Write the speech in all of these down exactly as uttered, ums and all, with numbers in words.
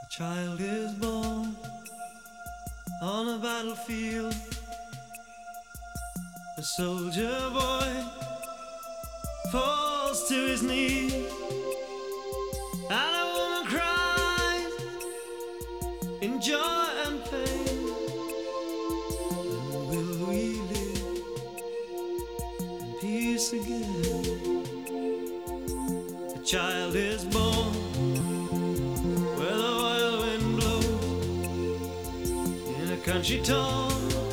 A child is born on a battlefield, a soldier boy falls to his knees, and a woman cries in joy and pain. And will we live in peace again? A child is born where the wild wind blows, in a country torn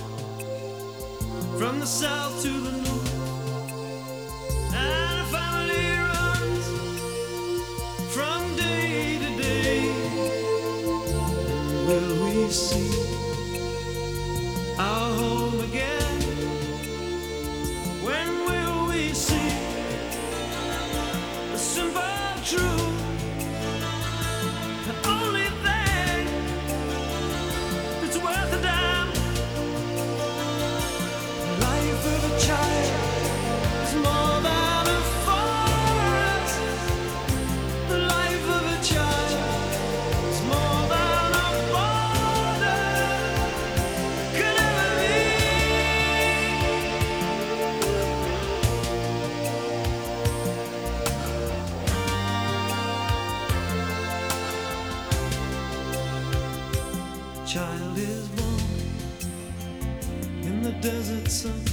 from the south to the north, and a family runs from day to day. And will we see our home again? When will we see the simple truth? The only thing that's worth a damn. The life of a child is more than a forest. The life of a child is more than a border could ever be. Child is born in the desert sun,